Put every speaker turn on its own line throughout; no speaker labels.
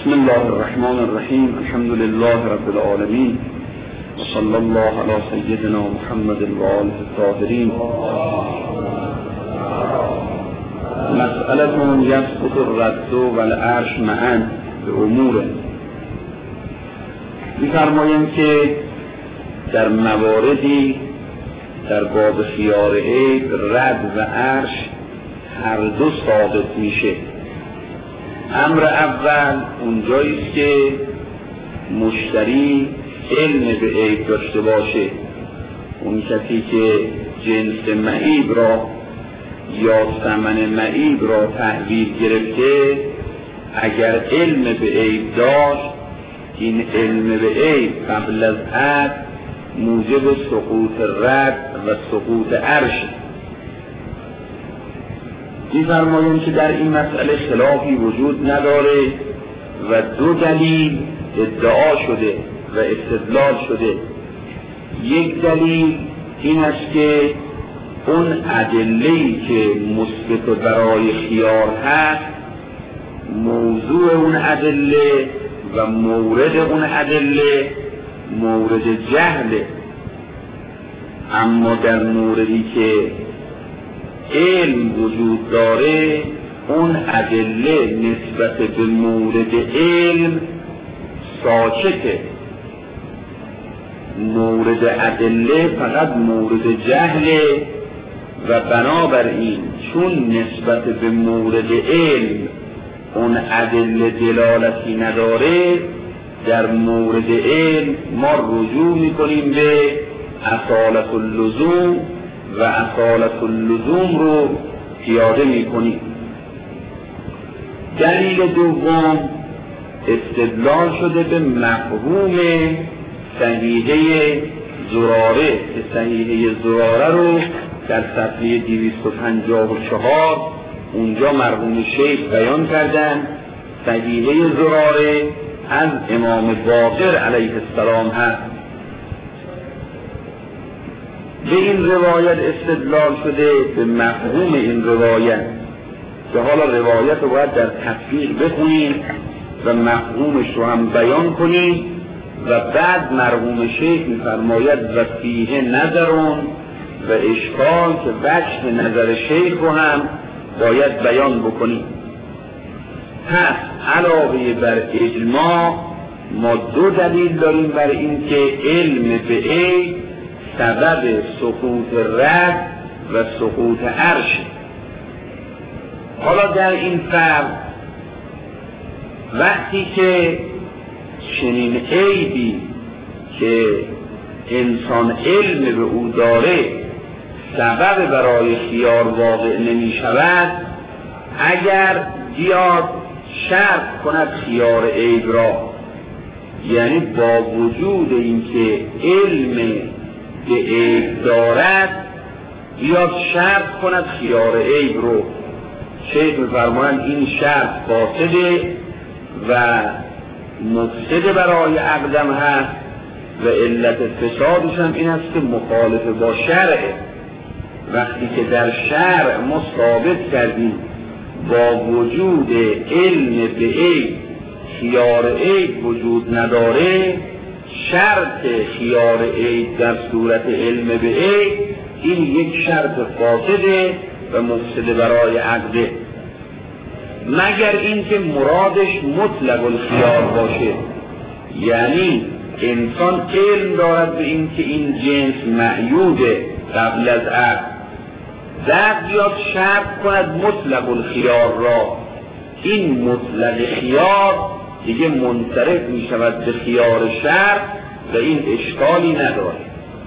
بسم الله الرحمن الرحیم. الحمد لله رب العالمین و صلی الله علی سیدنا محمد و آله الطاهرین. مسئلة یسقط الرد و العرش معا به امور. می‌فرمایند که در مواردی در باب خیار عیب رد و عرش هر دو ثابت میشه. امر اول اونجاییست که مشتری علم به عیب داشته باشه. اون کسی که جنس معیب را یا ثمن معیب را تحویل گرفته، اگر علم به عیب داشت، این علم به عیب قبل از عقد موجب سقوط رد و سقوط عرش. می‌فرمایند که در این مسئله خلافی وجود نداره و دو دلیل ادعا شده و استدلال شده. یک دلیل این است که اون ادله‌ای که مثبت برای خیار هست، موضوع اون ادله و مورد اون ادله مورد جهله، اما در موردی که علم وجود داره اون ادله نسبت به مورد علم ساکته. مورد ادله فقط مورد جهله و بنابراین چون نسبت به مورد علم اون ادله دلالتی نداره، در مورد علم ما رجوع میکنیم به اصالت اللزوم و اصالت اللزوم رو پیاده میکنیم. دلیل دوم استدلال شده به مفهوم صحیحه زراره که صحیحه زراره رو در صفحه 254 اونجا مرحوم شیخ بیان کردن. صحیحه زراره از امام باقر علیه السلام هست. به این روایت استدلال شده به مفهوم این روایت که حالا روایت رو باید در تفصیل بخونیم و مفهومش رو هم بیان کنیم و بعد مرحوم شیخ می‌فرماید و فیه نظرون و اشکال که وجه نظر شیخ رو هم باید بیان بکنیم. پس علاوه بر اجماع ما دو دلیل داریم بر این که علم به عیب سبب سقوط رد و سقوط عرش. حالا در این فرض وقتی که چنین عیبی که انسان علم به او داره سبب برای خیار واقع نمی شود، اگر بیاد شرط کند خیار عیب را، یعنی با وجود اینکه علم به عیب دارد بیاد شرط کند خیار عیب رو، شیخ می‌فرمایند این شرط فاسده و مفسد برای عقدم هست و علت فسادش هم این است که مخالف با شرعه. وقتی که در شرع ما ثابت کردیم با وجود علم به عیب خیار عیب وجود نداره، شرط خیار عیب در صورت علم به عیب این یک شرط فاسده و مفسد برای عقده، مگر اینکه مرادش مطلق الخیار باشه، یعنی انسان علم دارد به این که این جنس معیوبه قبل از عقد، بعد بیاد شرط کند مطلق الخیار را، این مطلق خیار دیگه منصرف می شود به خیار شرط و این اشکالی نداره.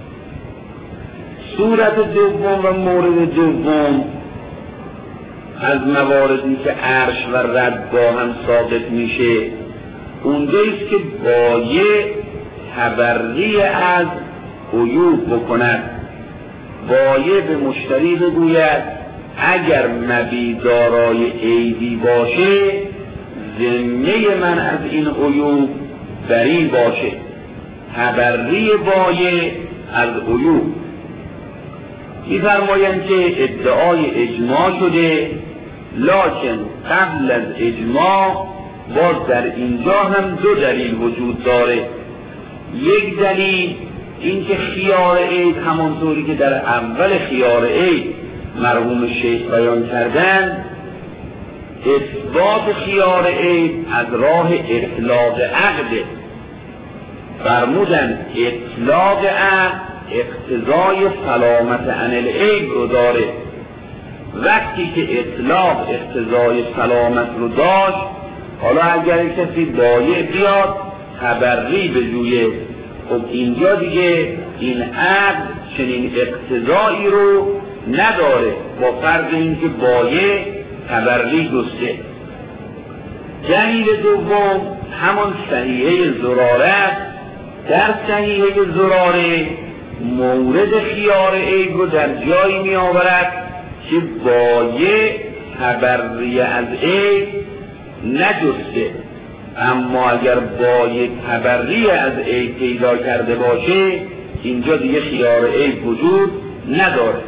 صورت دوم و مورد دوم از مواردی که عرش و رد با هم ثابت میشه اونجاییست که بایع تبری از عیوب بکند. بایع به مشتری بگوید اگر مبیع دارای عیبی باشه ذمه من از این عیوب بری باشه. تبری بایع از عیوب. می‌فرمایند که ادعای اجماع شده، لکن قبل از اجماع باز در اینجا هم دو دلیل وجود داره. یک دلیل این که خیار عید همانطوری که در اول خیار عید مرحوم شیخ بیان کردن، اثبات خیار عید از راه اطلاق عقد. فرمودن اطلاق عقد اقتضای سلامت عن العیب رو داره. وقتی که اطلاق اقتضای سلامت رو داشت، حالا اگر کسی بایع بیاد تبری بجویه، خب اینجا دیگه این عقد چنین اقتضایی رو نداره، با فرض اینکه بایع تبری جسته. دلیل دوم همان صحیحه زراره. در صحیحه زراره مورد خیار عیب رو در جایی می آورد که بایع تبری از عیب نجسته، اما اگر بایع تبری از عیب پیدا کرده باشه اینجا دیگه خیار عیب وجود نداره.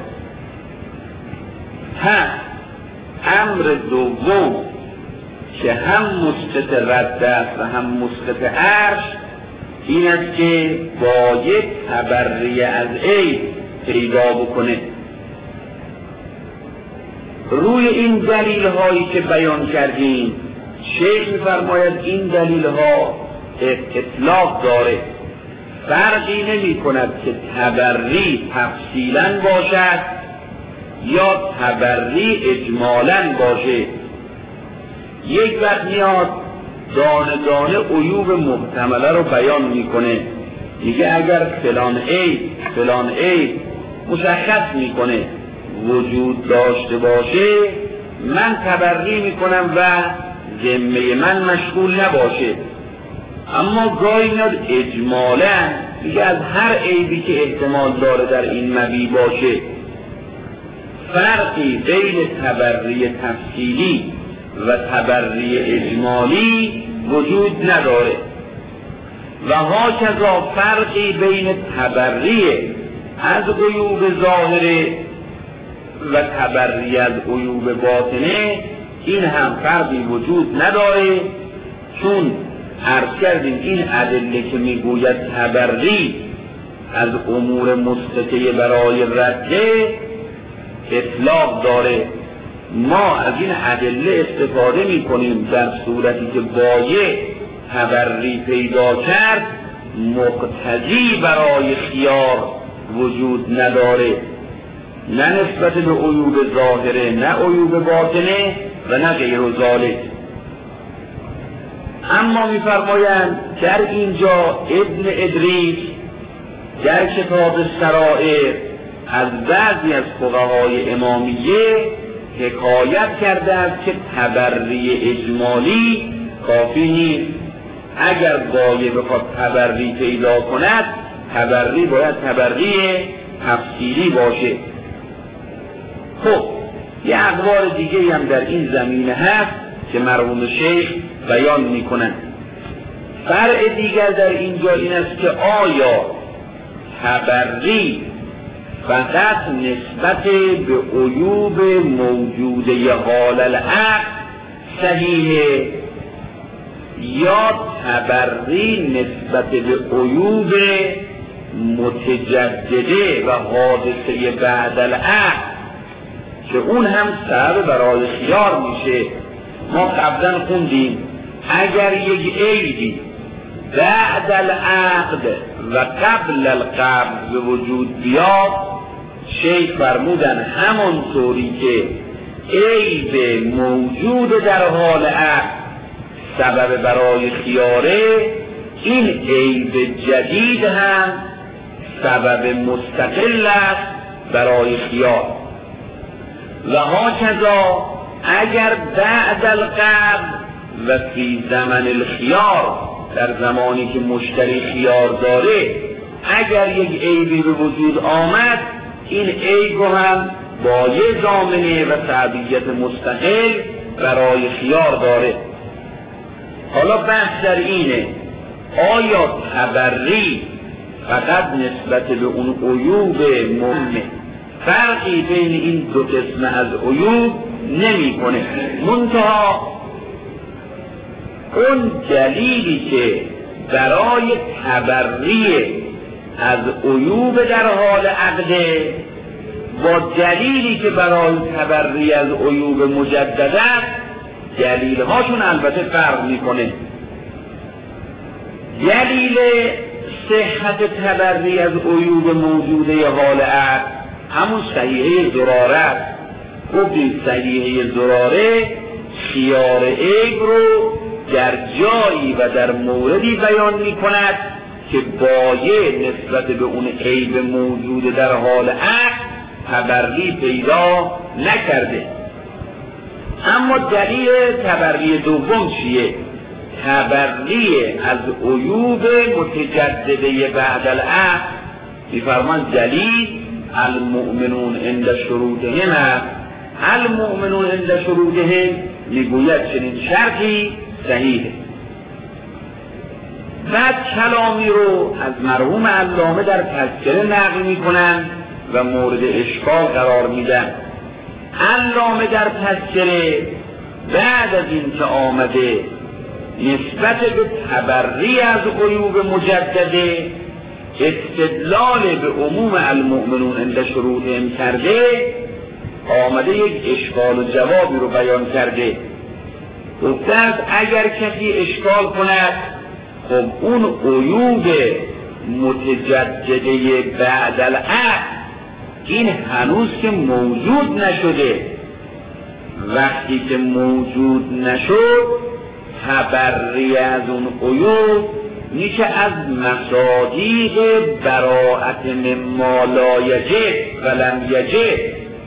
امر دوم که هم مسقط رد است و هم مسقط عرش این است که بایع تبری از عیب پیدا بکنه. روی این دلیل هایی که بیان کردیم شیخ می‌فرماید این دلیل ها اطلاق داره، فرقی نمی کند که تبری تفصیلا باشد یا تبری اجمالا باشه. یک وقت میاد دانه دانه عیوب محتمله رو بیان میکنه، میگه اگر فلان عیب مشخص میکنه وجود داشته باشه من تبری میکنم و ذمه من مشغول نباشه. اما گاهی میاد اجمالا میگه از هر عیبی که احتمال داره در این مبی باشه. فرقی بین تبری تفصیلی و تبری اجمالی وجود نداره و هاکذا فرقی بین تبری از عیوب ظاهره و تبری از عیوب باطنه این هم فرقی وجود نداره، چون عرض کردیم این ادله که میگوید تبری از امور مسقطه برای رده اطلاق داره. ما از این ادله استفاده میکنیم در صورتی که بایع تبری پیدا کرد مقتضی برای خیار وجود نداره، نه نسبت به عیوب ظاهره نه عیوب باطنه و نه غیر ذالک. اما میفرمایند در اینجا ابن ادریس در کتاب سرائر از بعضی از فقهای امامیه حکایت کرده است که تبری اجمالی کافی نیست. اگر بایع بخواد تبری پیدا کند تبری باید تبری تفصیلی باشه. خب یه اقوال دیگه هم در این زمینه هست که مرحوم شیخ بیان میکنن. فرع دیگر در اینجا این است که آیا تبری فقط نسبت به عیوب موجوده حال العقد صحیحه یا تبری نسبت به عیوب متجدده و حادثه بعد العقد که اون هم سبب برای خیار میشه. ما قبلا خوندیم اگر یک عیبی بعد العقد و قبل القبض به وجود بیاد، شیخ فرمودن همانطوری که عیب موجود در حال عقد سبب برای خیاره، این عیب جدید هم سبب مستقل است برای خیار. و هاکذا اگر بعد القبض و فی زمن الخیار، در زمانی که مشتری خیار داره، اگر یک عیبی به وجود آمد، این عیب هم بایع ضامنه و تبعیت مستقل برای خیار داره. حالا بحث در اینه آیا تبری فقط نسبت به اون عیوب مهمه، فرقی بین این دو قسم از عیوب نمی کنه، منتها اون دلیلی که برای تبری از عیوب در حال عقده با دلیلی که برای تبری از عیوب مجدد است، دلیل هاشون البته فرق میکنه. دلیل صحت تبری از عیوب موجوده حال عقد همون صحیحه ضراره است. گفتیم صحیحه ضراره خیار عیب رو در جایی و در موردی بیان می کند که بایه نسبت به اون عیب موجود در حال عقد تبری پیدا نکرده. اما دلیل تبری دوم چیه؟ تبری از عیوب متجدده بعد العقد. می‌فرماند دلیل المؤمنون عند شروطهم است. المؤمنون عند شروطهم میگوید چنین شرطی صحیحه. بعد کلامی رو از مرحوم علامه در تذکره نقل میکنن و مورد اشکال قرار میدن. علامه در تذکره بعد از این که آمده نسبت به تبری از عیوب مجدده استدلال به عموم المؤمنون عند شروطهم کرده، آمده یک اشکال و جوابی رو بیان کرده. گفته است اگر کسی اشکال کند خب اون عیوب متجدده بعد العقد این هنوز که موجود نشده، وقتی که موجود نشد تبری از اون عیوب میشه از مصادیق براءت مما لا یجب و لم یجب.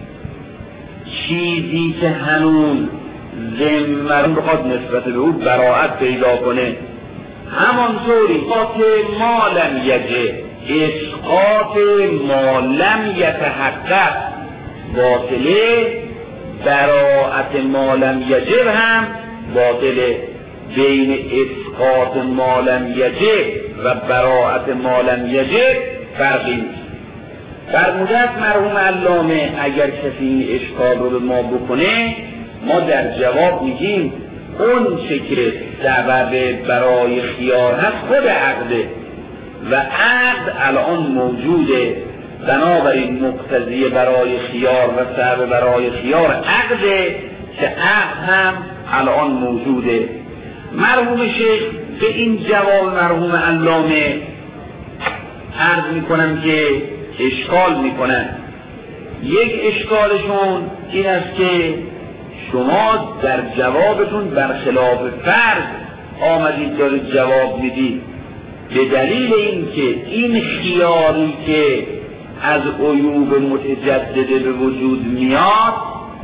چیزی که هنوز ذمه بخواد نسبت به او براءت پیدا کنه، همانطوری اسقاط ما لم یجب، اسقاط ما لم یتحقق باطله، براءت ما لم یجب هم باطله. بین اسقاط ما لم یجب و براءت ما لم یجب فرقی نیست. فرموده است مرحوم علامه اگر کسی این اشکال رو به ما بکنه، ما در جواب میگیم اون چه که سبب برای خیار هست خود عقده و عقد الان موجوده، بنابراین مقتضی برای خیار و سبب برای خیار عقده که عقد هم الان موجوده. مرحوم شیخ به این جواب مرحوم علامه عرض میکنم که اشکال میکنن. یک اشکالشون این است که شما در جوابتون برخلاف فرض آمدید دارید جواب میدید، به دلیل اینکه این خیاری که از عیوب متجدده به وجود میاد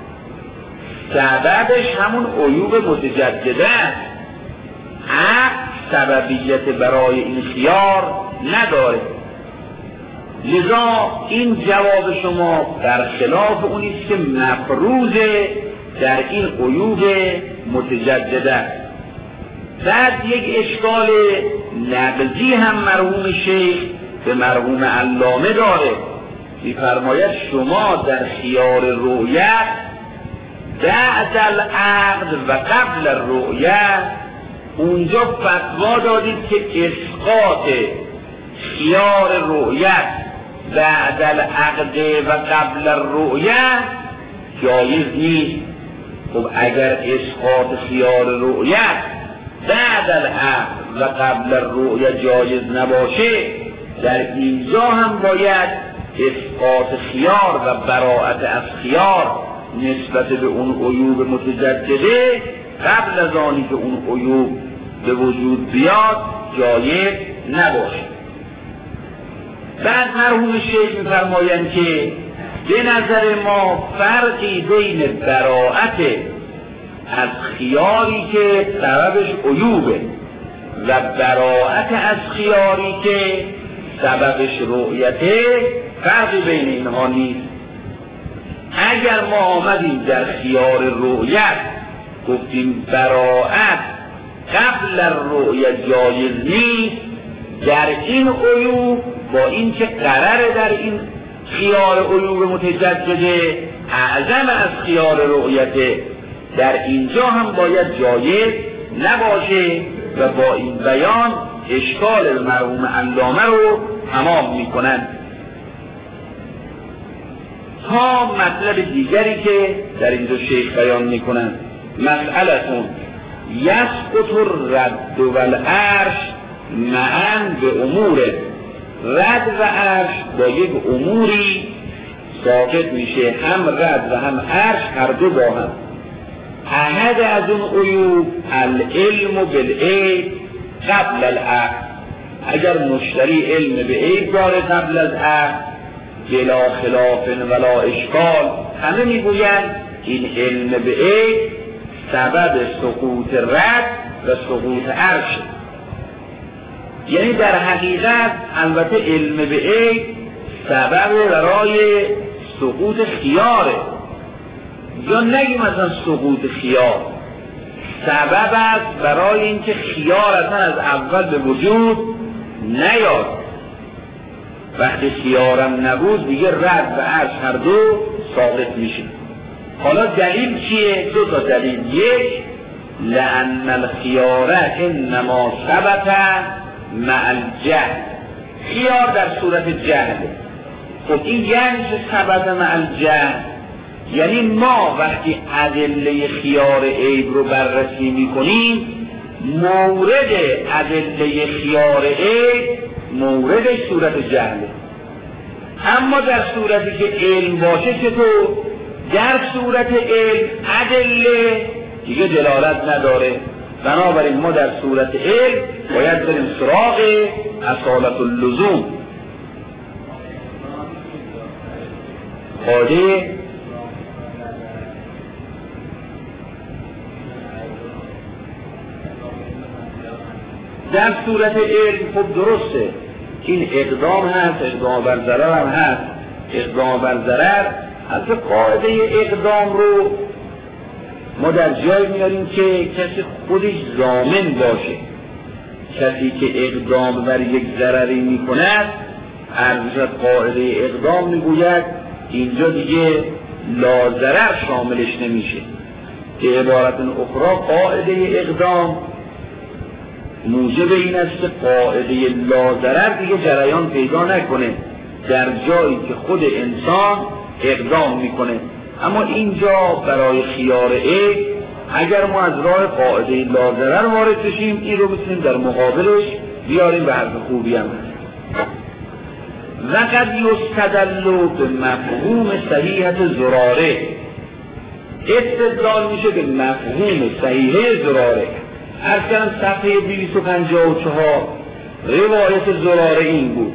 سببش همون عیوب متجدده است. عقد سببیت برای این خیار نداره. لذا این جواب شما برخلاف اونیست که مفروضه در این عیوب متجدده است. بعد یک اشکال نقضی هم مرحوم شیخ به مرحوم علامه داره. می‌فرماید شما در خیار رؤیت بعد العقد و قبل الرؤیت اونجا فتوا دادید که اسقاط خیار رؤیت بعد العقد و قبل الرؤیت جایز نیست. خب اگر اسقاط خیار رؤیت بعد العقد و قبل الرؤیت جایز نباشه، در اینجا هم باید اسقاط خیار و براءت از خیار نسبت به اون عیوب متجدده قبل از آنی که اون عیوب به وجود بیاد جایز نباشه. بعد مرحوم شیخ می‌فرمایند که به نظر ما فرقی بین براءت از خیاری که سببش عیوبه و براءت از خیاری که سببش رؤیته فرقی بین اینها نیست. اگر ما آمدیم در خیار رؤیت گفتیم براءت قبل الرؤیت جایز نیست، در این عیوب با این که قراره در این خیار عیوب متجدده اعظم از خیار رؤیته، در اینجا هم باید جایز نباشه و با این بیان اشکال مرحوم علامه رو تمام میکنند. تا مطلب دیگری که در اینجا شیخ بیان میکنند، مسئلتون یسقط الرد و العرش معاً به امور، رد و عرش با یک اموری ساقط میشه، هم رد و هم عرش هر دو با هم. احد از اون عیوب العلم بالعیب قبل العقل، اگر مشتری علم به عیب داره قبل از عقل بلا خلاف ولا اشکال، همه میگویند این علم به عیب سبب سقوط رد و سقوط عرش. یعنی در حقیقت البته علم به عیب سبب برای سقوط خیاره، یا نگیم مثلا سقوط خیار، سبب است برای اینکه خیار اصلا از اول به وجود نیاد. وقتی خیارم نبود دیگه رد و عرش هر دو ثابت میشه. حالا دلیل چیه؟ دو تا دلیل. یک، لأن الخیار انما ثبت مع الجهل، خیار در صورت جهل. خب این یعنی ثبت مع الجهل، یعنی ما وقتی ادله خیار عیب رو بررسی میکنیم مورد ادله خیار عیب موردش صورت جهله. اما در صورتی که علم باشه چطور؟ در صورت علم ادله دیگه دلالت نداره، بنابراین ما در صورت علم باید بریم سراغ اصالت اللزوم. قاعده در صورت علم خب درسته، این اقدام هست، اقدام بر ضرر هم هست. اقدام بر ضرر از قاعده اقدام رو ما در جای میاریم که کسی خودش ضامن باشه. کسی که اقدام بر یک ضرری میکند ارزش قاعده اقدام میگوید اینجا دیگه لاضرر شاملش نمیشه. به عبارت اخرى قاعده اقدام موجب این است که قاعده لاضرر دیگه جریان پیدا نکنه در جایی که خود انسان اقدام میکنه. اما اینجا برای خیار عیب اگر ما از راه قاعده لاضرر وارد بشیم این رو میتونیم در مقابلش بیاریم به حرف خوبی هم هست. وقد یستدل به مفهوم صحیحت زراره، استدلال میشه به مفهوم صحیحه زراره. هر کلم صفحه 254 روایت زراره این بود: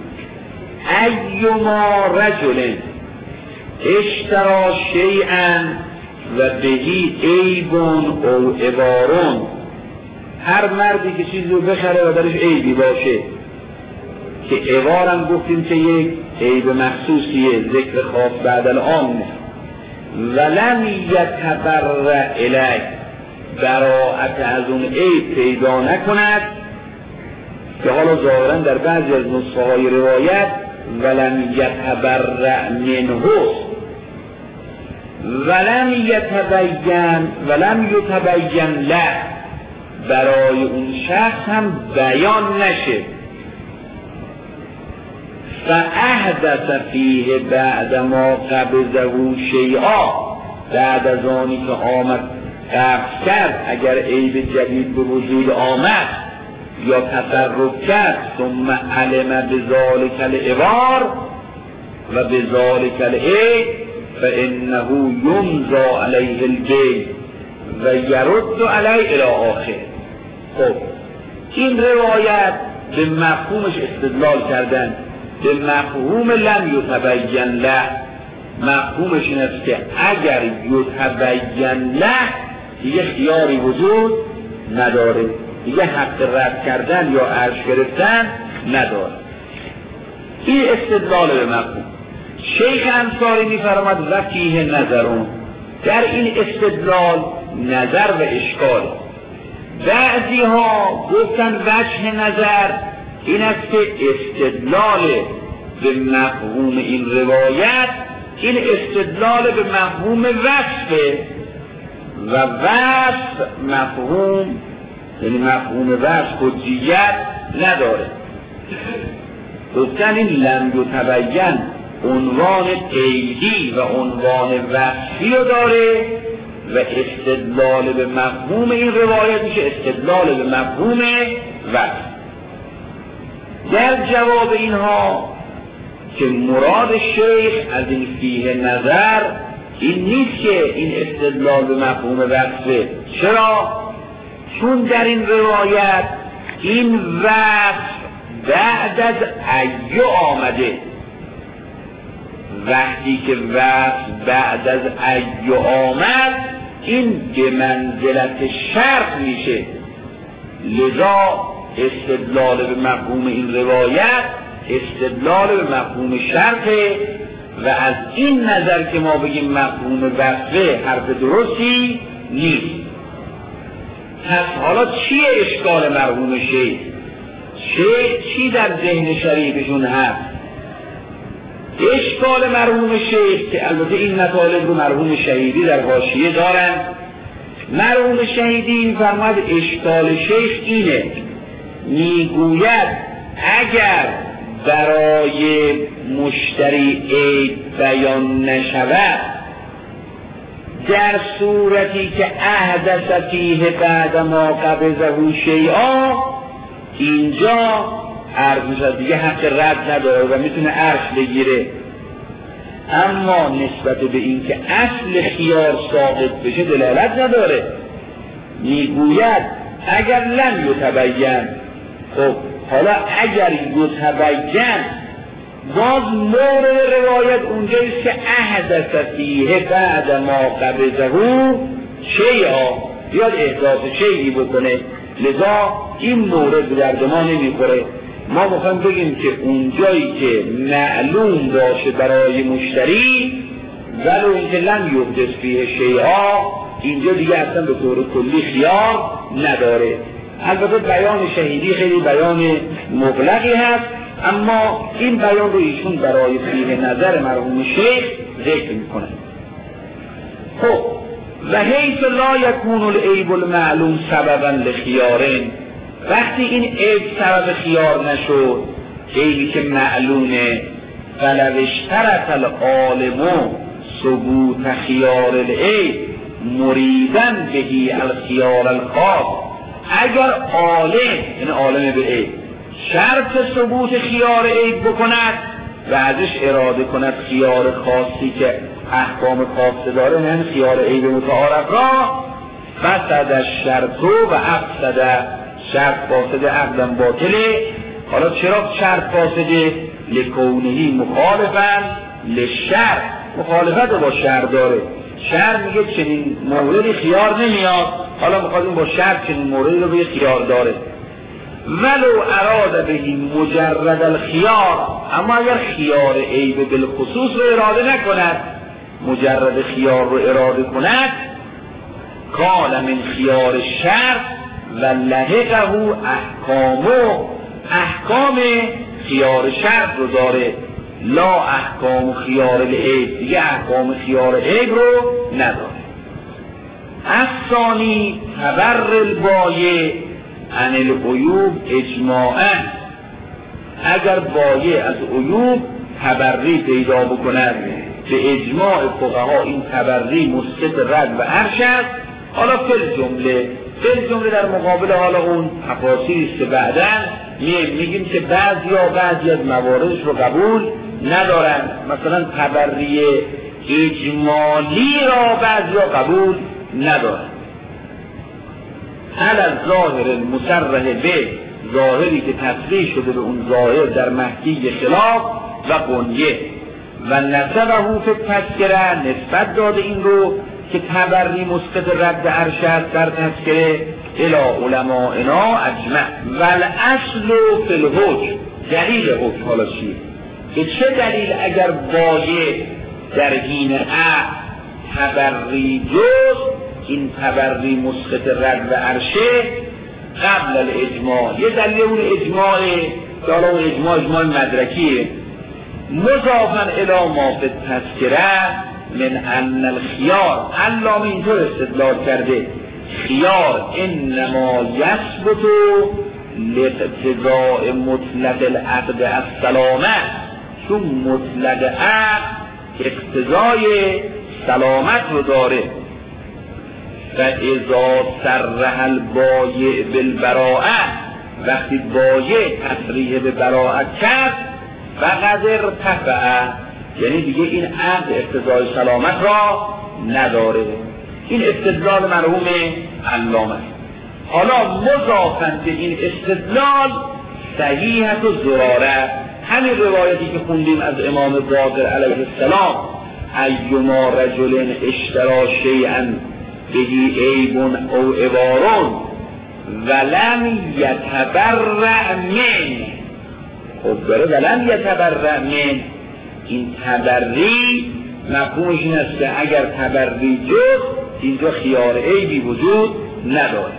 ایما رجل اشترا شیئا و بهی عیبون او عبارون، هر مردی که چیزی رو بخره و درش عیبی باشه، که عبارم گفتیم که یک عیب مخصوصیه، ذکر خاص بعد العام، ولم یتبرع الیه، براءت از اون عیب پیدا نکند، که حالا ظاهرا در بعضی از نسخه های روایت ولم یتبرع منه، ولم یتبین له، برای اون شخص هم بیان نشه. فاحدث فیه بعد ما قبضه شیئا، بعد از آنی که آمد قبض کرد، اگر عیب جدید به وجود آمد یا تصرف کرد، ثم علم بذالک العبار و بذالک العیب فانه یمضی علیه البیع و یرد علیه الی آخر. خب این روایت به مفهومش استدلال کردن، به مفهوم لم یتبین له. مفهومش این است که اگر یتبین له دیگه خیاری وجود نداره، دیگه حق رد کردن یا عرش گرفتن نداره. این استدلال به مفهوم. شیخ انصاری می‌فرماید و فیه نظرون، در این استدلال نظر و اشکال. بعضی ها گفتن وجه نظر این است که استدلال به مفهوم این روایت این استدلال به مفهوم وصفه، و وصف مفهوم یعنی مفهوم وصف حجیت نداره. گفتن این لم یتبین عنوان قیدی و عنوان وصفی رو داره و استدلال به مفهوم این روایت میشه استدلال به مفهوم وصف. در جواب اینها که مراد شیخ از این فیه نظر این نیست که این استدلال به مفهوم وصفه. چرا؟ چون در این روایت این وصف بعد از ایو آمده. وقتی که وصف بعد از ایو آمد این به منزلت شرط میشه، لذا استدلال به مفهوم این روایت استدلال به مفهوم شرطه و از این نظر که ما بگیم مفهوم وصفه حرف درستی نیست. پس حالا چیه اشکال مرحوم شیخ؟ چی در ذهن شریفشون هست؟ اشکال مرحوم شیخ که البته این مطالب رو مرحوم شهیدی در حاشیه دارن. مرحوم شهیدی می‌فرماید اشکال شیخ اینه، میگوید اگر برای مشتری عیب بیان نشود در صورتی که احدث فیه بعد ما قبضه شیئا، اینجا عرض دیگه حق رد نداره و میتونه عرض بگیره. اما نسبت به این که اصل خیار ساقط بشه دلالت نداره. میگوید اگر لم یتبین، خب حالا اگر یتبین باز مورد روایت اونجاییست که احدث فیه بعد ما قبضه شیئا، بیاد احداث شیئی بکنه، لذا این مورد درد ما نمیخوره. ما میخوایم بگیم که اونجایی که معلوم باشه برای مشتری ولو اینکه لم یحدث فیه شیئا، اینجا دیگه اصلا به طور کلی خیار نداره. البته بیان شهیدی خیلی بیان مبلغی هست، اما این بیان رو ایشون برای فیه نظر مرحوم شیخ ذکر میکنه. خب و حیث لا یکون العیب المعلوم سببا لخیارین، وقتی این عیب سبب خیار نشد، عیبی که معلومه، فلو اشترط العالم ثبوت خیار العیب مریدا بهی الخیار الخاص، اگر عالم، یعنی عالم به عیب، شرط ثبوت خیار عیب بکند و ازش اراده کند خیار خاصی که احکام خاصه داره، نه خیار عیب متعارف را، فسد الشرط و افسد شرط فاسد عقداً باطله. حالا چرا شرط فاسده؟ لکونهی مخالفاً للشرط، مخالفت با شرط داره. شرط میگه چنین موردی خیار نمیاد، حالا میخواد این با شرط چنین موردی رو به خیار داره. ولو اراد بهی مجرد الخیار، اما اگر خیار عیب بالخصوص رو اراده نکند، مجرد خیار رو اراده کند، کان من خیار شرط و لحقه احکام خیار شرط رو داره، لا احکام خیار العیب، دیگه احکام خیار عیب رو نداره. الثانی تبر البایع عن العیوب اجماعا، اگر بایع از عیوب تبری پیدا بکند، به اجماع فقها این تبری مسقط رد و عرش است. حالا فل جمله در مقابل حالا اون تفاصیلی است که بعداً میگیم که بعضی از مواردش رو قبول ندارن، مثلا تبری اجمالی را بعضی قبول ندارن. علی ظاهر المصرح به، ظاهری که تصریح شده به اون ظاهر در محکی خلاف و قنیه، و نسبه فی تذکره، نسبت داده این رو که تبری مسقط رد عرش است در تذکره، الی علمائنا اجمع. و الاصل فی الحکم، دلیل حکم حالا چیه؟ که چه دلیل اگر بایع در حین عقد تبری جز، این تبری مسقط رد و عرشه قبل الاجماع، یه دلیل اون اجماعه که حالا اون اجماع مدرکیه، مضافاً الی ما فی التذکره من ان الخیار، علامه اینطور استدلال کرده خیار انما یثبت لاقتضاء مطلق العقد السلامه، چون مطلق عقد اقتضای سلامت رو داره. و اذا صرح البایع بالبراءه، وقتی بایع تصریح به براءت کرد فقد ارتفع، یعنی دیگه این عقد اقتضای سلامت را نداره. این استدلال مرحوم علامه. حالا مضافاً به این استدلال صحیحة الزراره، همین روایتی که خوندیم از امام باقر علیه السلام، ایما رجل اشترا شیئا بهی عیب او عوار ولم یتبرع من، خب داره ولم یتبرع من، این تبری مفهومش این است که اگر تبری جز اینجا خیار عیبی وجود نداره.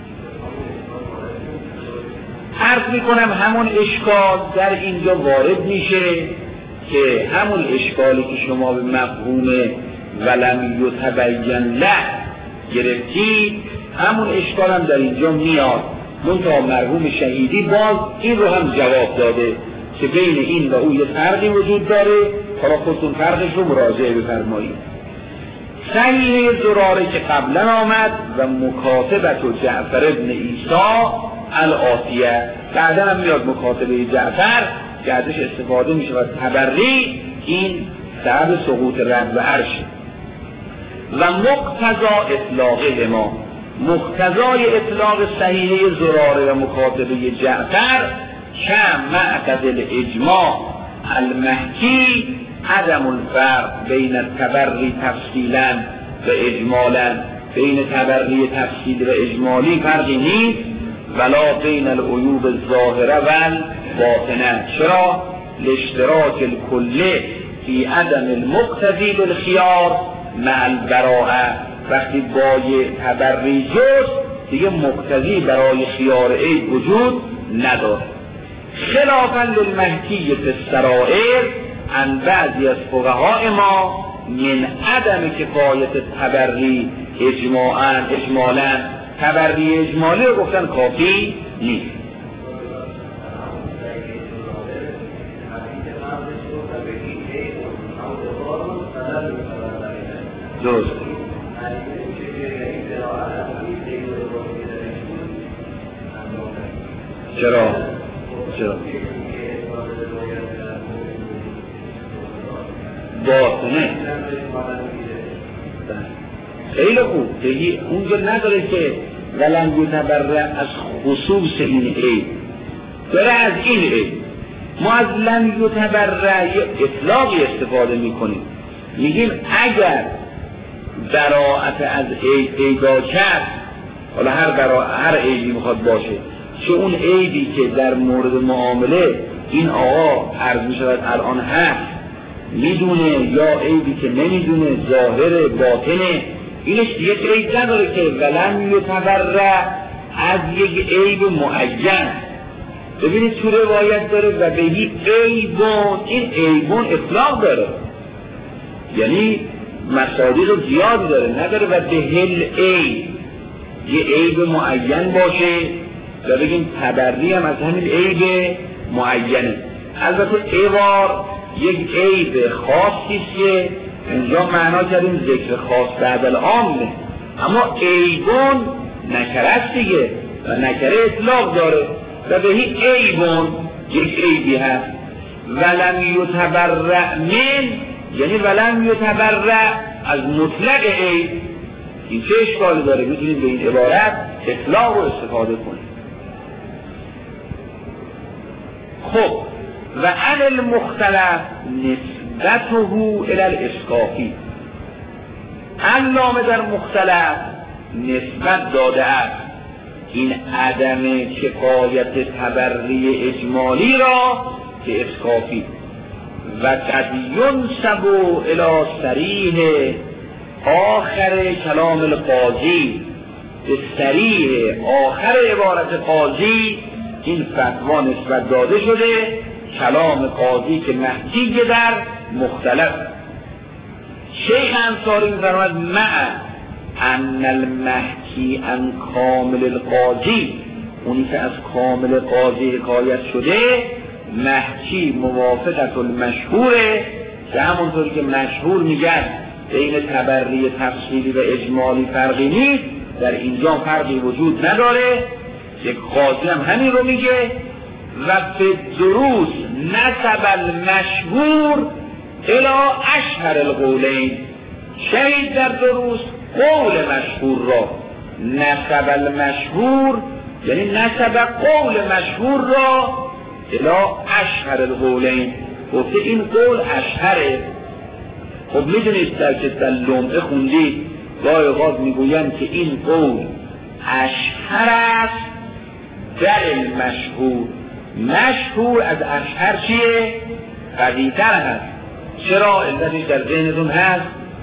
عرض میکنم همون اشکال در اینجا وارد میشه که همون اشکالی که شما به مفهوم ولم یتبین له گرفتید، همون اشکال هم در اینجا میاد. منتها مرحوم شهیدی باز این رو هم جواب داده که بین این و او یه فرقی وجود داره، حالا خودتون فرقش رو مراجعه بفرمایید. صحیح زراره که قبلا آمد و مکاتبت و جعفر ابن عیسی الآتیه، بعدا هم میاد مکاتبه جعفر که ازش استفاده میشه و تبری این سبب سقوط رد و عرش. و مقتضا اطلاقه ما، مقتضای اطلاق صحیحه زراره و مکاتبه جعفر کم معقد الاجماع المحکی عدم الفرق بین تبری تفصیلا و اجمالا، بین تبری تفصیل و اجمالی فرقی نیست، ولا بین العیوب الظاهره و الباطنه. چرا؟ لاشتراک الکله فی عدم المقتضی بالخیار مع البراءه، وقتی بای تبری جز دیگه مقتضی برای خیار عیب وجود نداره. خلافا للمحکی فی السرائر عن بعضی از فقهاء ما من عدم کفایت تبری اجمالا، تبری اجمالی رو گفتن کافی نیست. درست. چرا؟ باطنه خیلی خوب، دیگه اونجا نداره که ولن یتبرع از خصوص این عیب، داره از این عیب. ما از لن یتبرع اطلاقی استفاده میکنیم، میگیم اگر براءت از عیب پیدا کرد، حالا هر عیبی میخواد باشه، چه اون عیبی که در مورد معامله این آقا عرض میشود الان هست میدونه، یا عیبی که نمیدونه، ظاهر باطنه، اینش دیگه عیب نداره که ولن یتبرع از یک عیب معین. ببینید تو روایت داره و بهی عیبون، این عیبون اطلاق داره، یعنی مصادیق زیادی داره، نداره و بهل عیب یه عیب معین باشه و بگیم تبری هم از همین عیب معینه. البته عوار یک عیب خاصی که اونجا معنا کردیم ذکر خاص بعد العامه، اما عیبون نکره است دیگه و نکره اطلاق داره و بهی عیبون یک عیبی هست. ولم یتبرع من یعنی ولم یتبرع از مطلق عیب، این چه اشکالی داره؟ میتونید به این عبارت اطلاق رو استفاده کنید. خب و عن المختلف نسبته الى الاسقافی، علامه در مختلف نسبت داده است این عدم کفایت تبری اجمالی را که اسقافی، و قد ینسب الى صریح آخر کلام القاضی، به صریح آخر عبارت قاضی این فتوا نسبت داده شده، کلام قاضی که محجیه در مختلف. شیخ انصاری می‌فرماید مع ان المحکی ان کامل القاضی، اونی که از کامل قاضی حکایت شده، محکی موافقت المشهوره، که همونطوری که مشهور میگن بین تبری تفصیلی و اجمالی فرقی نیست، در اینجا فرقی وجود نداره، یک قاضی هم همین رو میگه. و به دروس نسب المشهور الی اشهر القولین، شهید در دروس قول مشهور را، نسب المشهور یعنی نسب قول مشهور را الی اشهر القولین، گفته این قول اشهره. خب میدونید در که در لمعه خوندید گاهی اوقات میگوین که این قول اشهر است در المشهور، مشهور از اشهر چیه؟ قوی‌تر هست. چرا؟ علتش در ذهنتون هست؟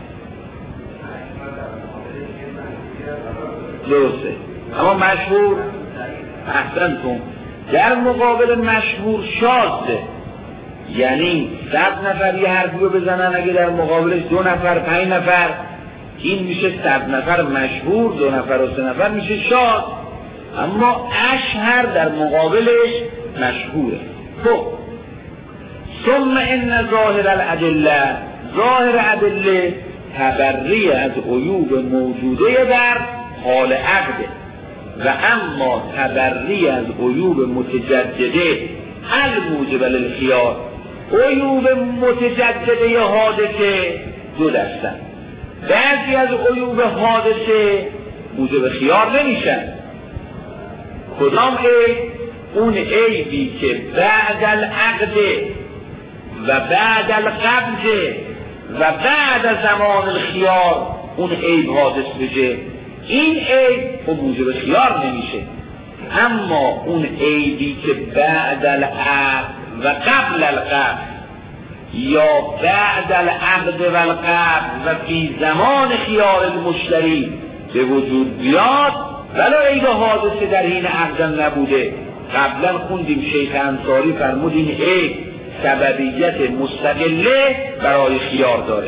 درسته، اما مشهور احسنتون در مقابل مشهور شاذه، یعنی 100 نفر یه حرفی رو بزنن، اگه در مقابلش 2 نفر 5 نفر، این میشه 100 نفر مشهور، 2 نفر و 3 نفر میشه شاذ. اما اشهر در مقابلش مشهوره. خب ثم ان ظاهر الادله، ظاهر ادله تبری از عیوب موجوده در حال عقده، و اما تبری از عیوب متجدده الموجب للخیار، عیوب متجدده حادثه دو دستن. بعضی از عیوب حادثه موجب خیار نمیشن. کدام عیب؟ اون عیبی که بعد العقد و بعد القبض و بعد از زمان الخیار اون عیب حادث بشه، این عیب خب موجب خیار نمیشه. اما اون عیبی که بعد العقد و قبل القبض یا بعد العقد و القبض و فی زمان خیار المشتری به وجود بیاد، ولو عیب حادثه در حین عقد نبوده. قبلا خوندیم شیخ انصاری فرمود این عیب سببیت مستقله برای خیار داره.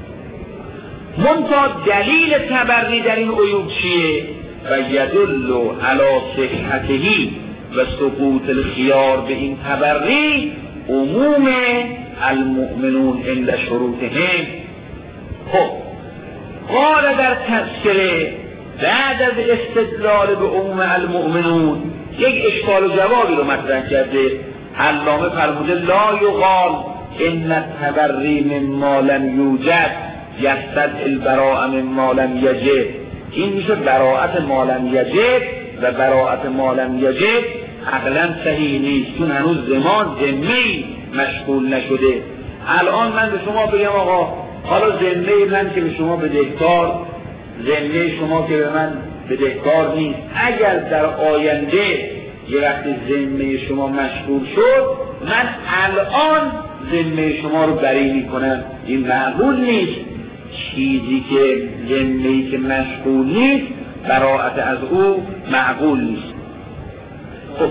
منتها دلیل تبری در این عیوب چیه؟ و یدل علی صحتهی و سقوط الخیار به این تبری عموم المؤمنون عند شروطهم. خب قال در تفسیر بعد از استدلال به عموم المؤمنون یک اشکال و جوابی رو مطرح کرده. علامه فرموده لا یقال ان التبری مما لم یوجد یستدعی البراء مما لم یجب. این میشه براءت ما لم یجب و براءت ما لم یجب عقلا صحیح نیست، چون هنوز زمان ذمه‌ای مشغول نشده. الان من به شما بگم آقا حالا ذمه من که به شما بدهکار، ذمه شما که به من بدهکار نیست، اگر در آینده یه وقت ذمه شما مشغول شد من الان ذمه شما رو بری میکنم، این معقول نیست. چیزی که ذمه‌ای که مشغول نیست براءت از او معقول نیست. خب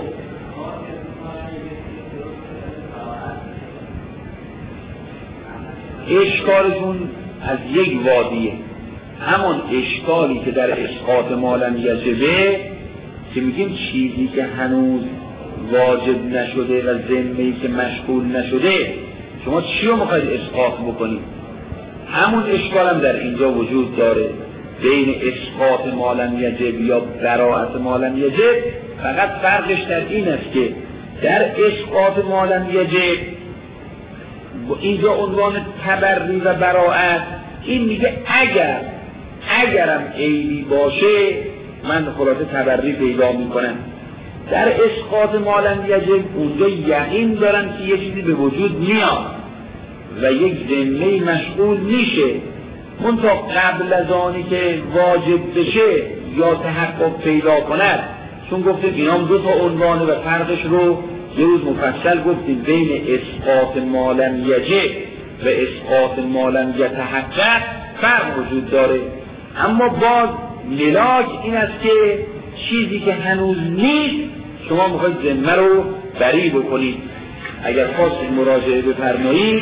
اشکالشون از یک وادیه، همون اشکالی که در اسقاط ما لم یجبه که میگیم چیزی که هنوز واجب نشده و ذمه‌ای که مشغول نشده شما چی رو میخواید اسقاط بکنید؟ همون اشکال هم در اینجا وجود داره بین اسقاط ما لم یجب یا براءت ما لم یجب. فقط فرقش در این است که در اسقاط ما لم یجب اینجا عنوان تبری و براءت این میگه اگرم عیبی باشه من خلاصه تبری پیدا میکنم. در اسقاط ما لم یجب اونجا یقین دارن که یه چیزی به وجود میاد و یک ذمه‌ای مشغول میشه، منتها قبل از آنی که واجب بشه یا تحقق پیدا کند. چون گفتیم اینام دو تا عنوانه و فرقش رو یه روز مفصل گفتیم بین اسقاط ما لم یجب و اسقاط ما لم یتحقق فرق وجود داره. اما باز ملاک این است که چیزی که هنوز نیست شما میخواید ذمه رو بری بکنید. اگر خواستید مراجعه بفرمایید.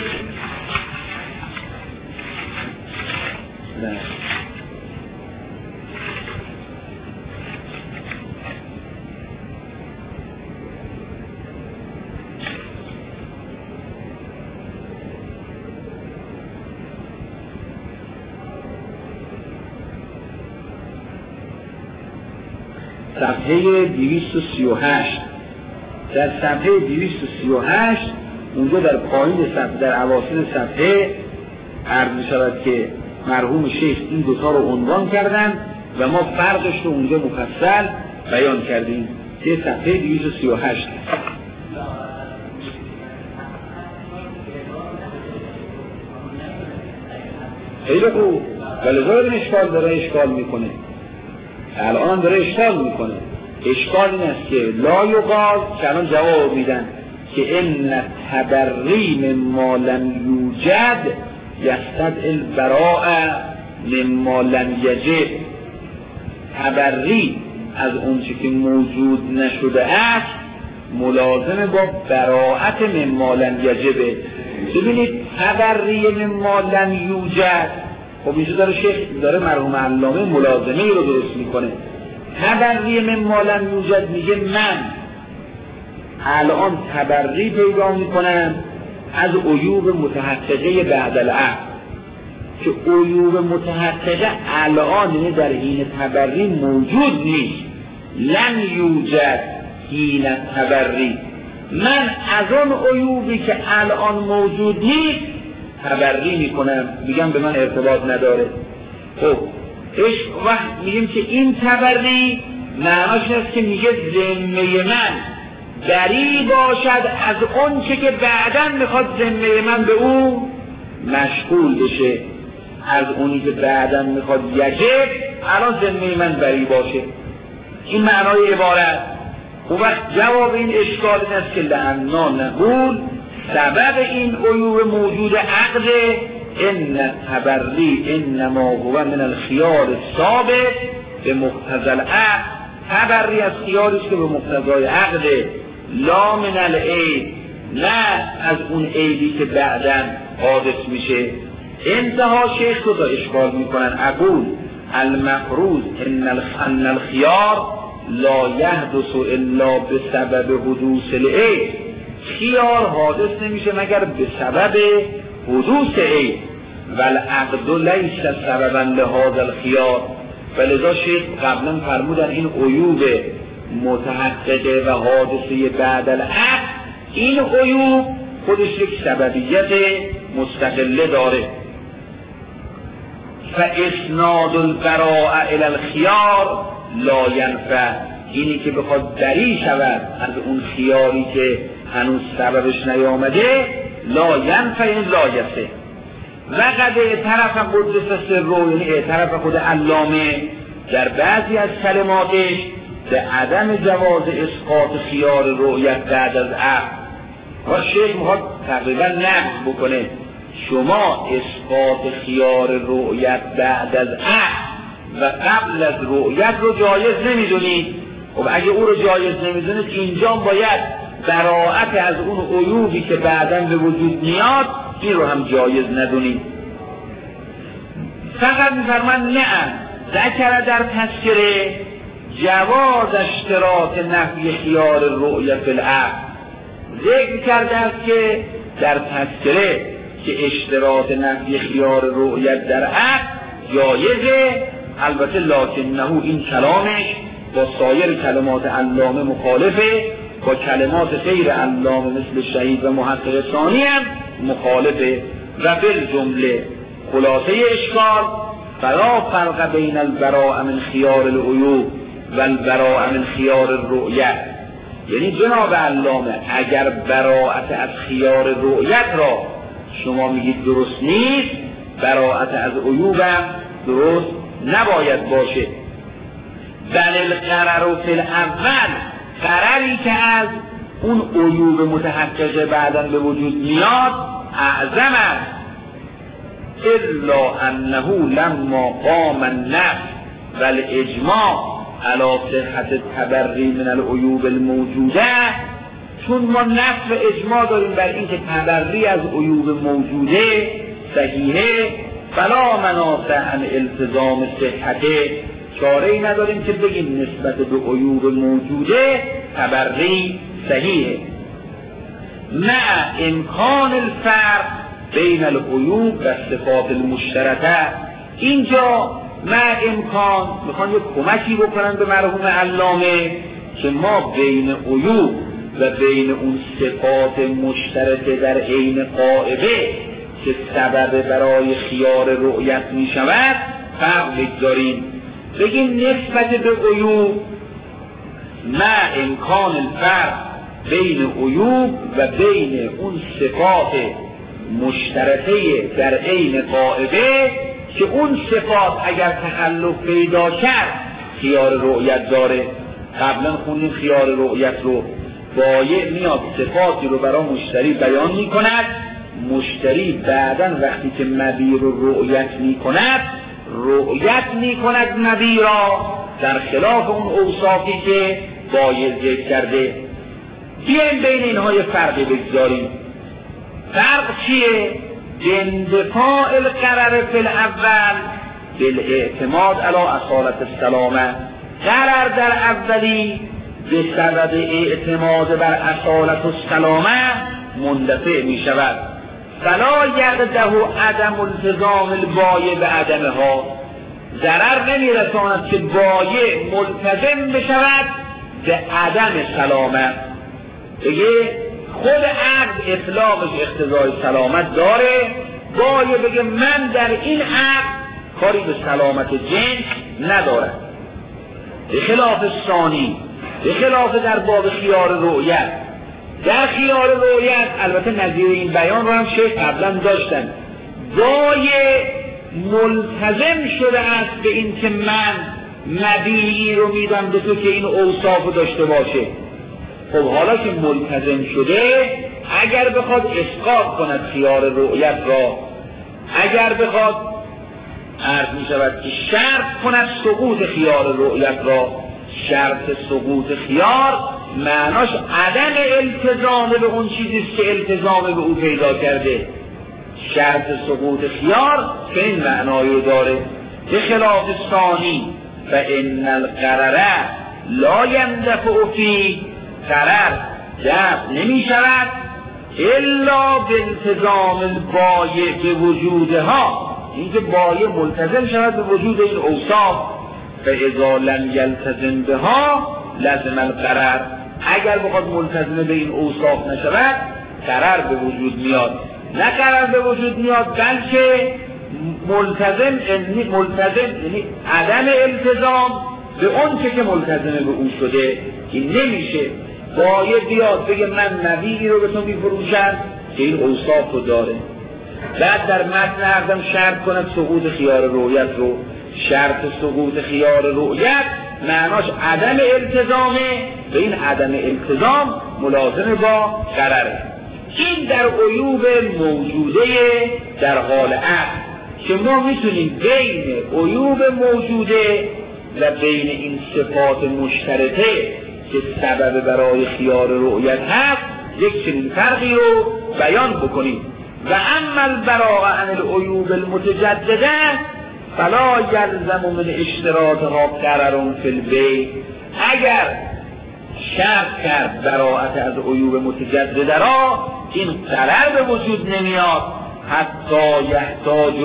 صفحه 238. در صفحه 238 اونجا در پایین صفحه، در اواسط صفحه عرض می‌شود که مرحوم شیخ این دوتا رو عنوان کردن و ما فرقش رو اونجا مفصل بیان کردیم. یه صفحه 238. خیلی خوب، ولی ظاهر اشکال داره، اشکال میکنه، الان داره اشکال میکنه. اشکال این است که لا یقال، که الان جواب میدن که ان تبری مما لم یوجد یستدعی البراء مما لم یجب. تبری از اونچه که موجود نشده است ملازم با براءت مما لم یجبه. ببینید تبری مما لم یوجد، خب اینجا داره شیخ داره مرحوم علامه ملازمه ای رو درست میکنه. تبری مما لم یوجد میگه من الان تبری پیدا میکنم از عیوب متحققه بعد العقد، که عیوب متحققه الان در حین تبری موجود نیست. لم یوجد حین تبری، من از اون عیوبی که الان موجود نیست تبری میکنم، میگم به من ارتباط نداره. خب وقت میگیم که این تبری معناش است که میگه ذمه من بری باشد از اون چه که بعداً میخواد ذمه من به اون مشغول بشه، از اونی که بعداً میخواد یجب الان ذمه من بری باشه. این معنای عبارت. و وقت جواب این اشکال این است که لعنا نقول سبب این عیوب موجود عقد ان تبری انما هو من الخیار الثابت به مقتضی العقد. تبری از خیاری است که به مقتضای عقد، لا من العیب، نه از اون عیبی که بعداً حادث میشه. انتها شیخ رو تا اشکال میکنن اقول المفروض ان الخیار لا یحدث الا به سبب حدوث العیب. خیار حادث نمیشه مگر به سبب حدوث عیب. والعقد لیس سببا لهذا الخیار. ولذا شیخ قبلا فرمودن این عیوب متحققه و حادثه بعد العقد، این عیوب خودش یک سببیت مستقله داره. فاسناد البراء الی الخیار لا ینفع، اینی که بخواد بری شود از اون خیاری که هنوز سببش نیامده، لا ینفع این لا یسه. وقد اعترف قدس سره، یعنی اعترف خود علامه در بعضی از کلماتش به عدم جواز اسقاط خیار رؤیت بعد از عقد. و شیخ میخواد تقریبا نقض بکنه، شما اسقاط خیار رؤیت بعد از عقد و قبل از رؤیت رو جایز نمیدونید. خب اگه او رو جایز نمیدونید اینجا باید براءت از اون عیوبی که بعداً به وجود میاد این رو هم جایز ندونید. فقط میفرمان نه ذکر در تذکره جواز اشتراط نفی خیار رؤیت فی العقد. ذکر کرده است که در تذکره که اشتراط نفی خیار رؤیت در عقد جایزه، البته لکنه این کلامش با سایر کلمات علامه مخالفه، با کلمات غیر علامه مثل شهید و محقق ثانی هم مخالفه. و بالجمله خلاصه اشکال فلا فرق بین البراء من خیار العیوب و البراء من خیار الرؤیت. یعنی جناب علامه اگر براءت از خیار رؤیت را شما میگید درست نیست، براءت از عیوب هم درست نباید باشه. بل القرر فی الاول، قرری که از اون عیوب متحققه بعداً به وجود میاد اعظم است. الا انه لما قام النفس والاجماع علی صحت التبری من العیوب الموجوده، چون ما نفس و اجماع داریم بر این که تبری از عیوب موجوده صحیحه، فلا منافع عن التزام صحته، چاره ای نداریم که بگیم نسبت به عیوب موجوده تبری صحیحه. مع امکان الفرق بین العیوب و صفات المشترکه، اینجا مع امکان میخوان یک کمکی بکنن به مرحوم علامه که ما بین عیوب و بین اون صفات مشترک در عین غائبه که سبب برای خیار رؤیت می شود فرق بگذاریم. بگیم نسبت به عیوب مع امکان الفرق بین عیوب و بین اون صفات مشترکه در عین غائبه که اون صفات اگر تخلف پیدا کرد خیار رؤیت داره. قبلا خوندیم خیار رؤیت رو بایع میاد صفاتی رو برای مشتری بیان می کند، مشتری بعداً وقتی که مبیع رو رؤیت می کند مبیع را در خلاف اون اوصافی که بایع ذکر کرده. بیایم بین اینها یه فرقی بگذاریم. فرق چیه؟ اندفاع القرر فی الاول بالاعتماد علی اصالت السلامه. قرر در اولی به سبب اعتماد بر اصالت السلامه مندفع می شود. فلا یقده عدم التزام البایع به عدمها. ضرر نمی رساند که بایع ملتزم بشود به عدم سلامت. بگه خود عقد اطلاقش اقتضای سلامت داره، بایع بگه من در این عقد کاری به سلامت جنس ندارم. به خلاف ثانی، به خلاف در باب خیار رؤیت. در خیار رؤیت البته نظیر این بیان رو هم شیخ قبلا داشتن، بایع ملتزم شده است به این که من مبیعی رو میدم به تو که این اوصاف رو داشته باشه. خب حالا که ملتزم شده اگر بخواد اسقاط کند خیار رؤیت را، اگر بخواد عرض می شود که شرط کند سقوط خیار رؤیت را، شرط سقوط خیار معناش عدم التزام به اون چیزیست که التزام به او پیدا کرده. شرط سقوط خیار که این معنایی داره. به خلاف ثانی فان القرر لا يندفع فی، قرر دفع نمی شود الا به التزام البایع به وجودها، اینکه بایع ملتزم شود به وجود این اوصاف. فاذا لم یلتزم بها لازم القرر، اگر بخواد ملتزم به این اوصاف نشود قرر به وجود میاد. نه قرر به وجود میاد بلکه ملتزم یعنی عدم التزام به اون که ملتزم به اون شده. این نمیشه بایع بیاد بگه من مبیعی رو به تو میفروشم که این اوصاف رو داره، بعد در متن عقدم شرط کند سقوط خیار رؤیت رو. شرط سقوط خیار رؤیت معناش عدم التزامه، به این عدم التزام ملازم با قرره. این در عیوب موجوده در حال عقد که ما میتونیم بین عیوب موجوده و بین این صفات مشترکه که سبب برای خیار رؤیت هست یک چنین فرقی رو بیان بکنیم. و اما البراء عن العیوب المتجدده فلا یلزم من اشتراطها قرر فی البیع. اگر شرط کرد براءت از عیوب متجدده را این قرر به وجود نمیاد حتی یحتاج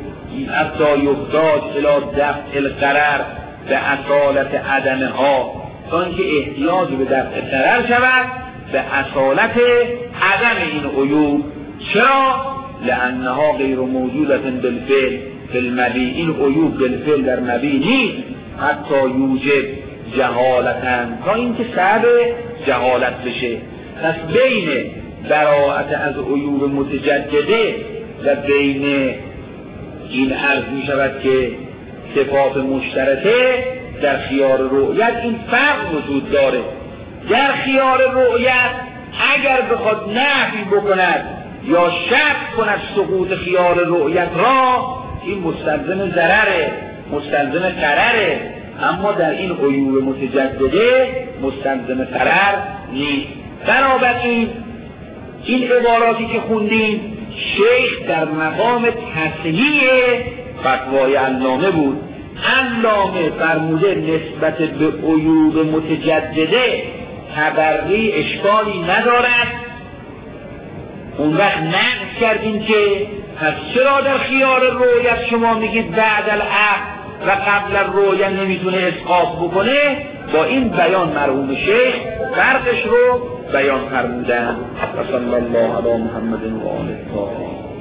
الی دفع القرر به اصالت عدمها، تا اینکه احتیاج به دفع قرر شود به اصالت عدم این عیوب. چرا؟ لانها غیر موجودة بالفعل فی المبیع. این عیوب بالفعل در مبیع نیست حتی یوجب جهالتاً، تا اینکه سبب جهالت بشه. پس بین براءت از عیوب متجدده و بین این عرض می شود که صفات مشترکه در خیار رؤیت این فرق وجود داره. در خیار رؤیت اگر بخواد نفی بکند یا شک کند سقوط خیار رؤیت را این مستلزم ضرره، مستلزم قرره، اما در این عیوب متجدده مستلزم قرر نیست. بنابراین این عباراتی که خوندیم شیخ در مقام تصحیح فتوای علامه بود. علامه فرموده نسبت به عیوب متجدده تبری اشکالی ندارد. اون وقت نقص کردیم که پس چرا در خیار رؤیت شما میگید بعد العقد و قبل الرؤیا نمیتونه اسقاط بکنه، با این بیان مرحوم شیخ فرقش رو بیان فرمودن. و صلی الله علی محمد و آله الطاهرین.